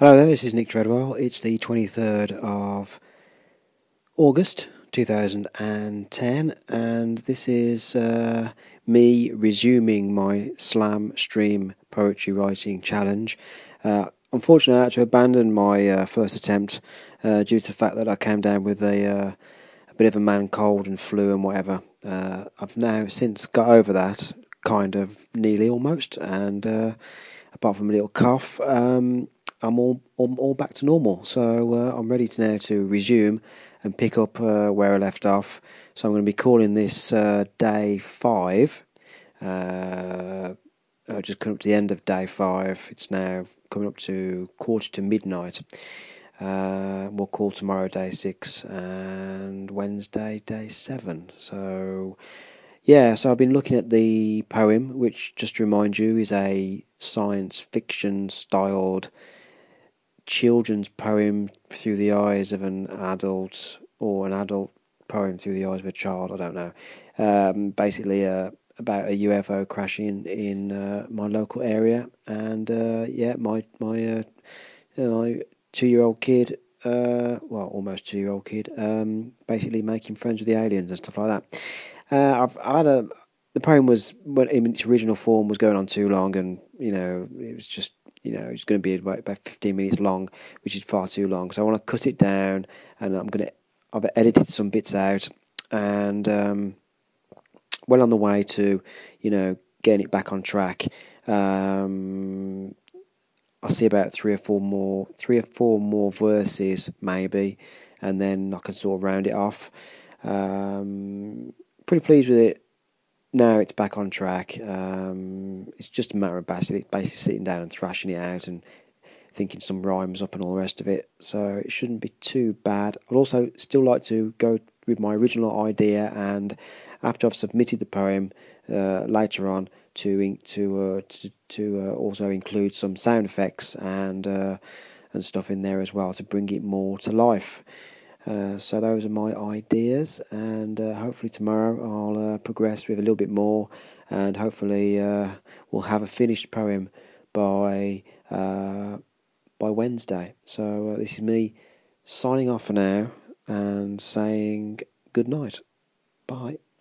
Hello there, this is Nick Treadwell. It's the 23rd of August 2010, and this is me resuming my Slam Stream Poetry Writing Challenge. Unfortunately, I had to abandon my first attempt due to the fact that I came down with a bit of a man cold and flu and whatever. I've now since got over that, kind of nearly almost, and apart from a little cough, I'm all back to normal. So I'm ready to now to resume and pick up where I left off. So I'm going to be calling this day 5. I just come up to the end of day 5. It's now coming up to quarter to midnight. We'll call tomorrow day 6 and Wednesday day 7. So yeah, so I've been looking at the poem, which, just to remind you, is a science fiction styled children's poem through the eyes of an adult, or an adult poem through the eyes of a child. I don't know. Basically, about a UFO crashing in my local area, and yeah, my 2-year-old kid, well, almost 2-year-old kid, basically making friends with the aliens and stuff like that. I had a The poem was, when in its original form, was going on too long, and it was just it's going to be about 15 minutes long, which is far too long. So I want to cut it down, and I've edited some bits out, and well on the way to getting it back on track. I'll see about three or four more verses maybe, and then I can sort of round it off. Pretty pleased with it. Now it's back on track. It's just a matter of basically sitting down and thrashing it out and thinking some rhymes up and all the rest of it. So it shouldn't be too bad. I'd also still like to go with my original idea, and after I've submitted the poem later on, to also include some sound effects and stuff in there as well to bring it more to life. So those are my ideas, and hopefully tomorrow I'll progress with a little bit more, and hopefully we'll have a finished poem by Wednesday. So this is me signing off for now and saying good night. Bye.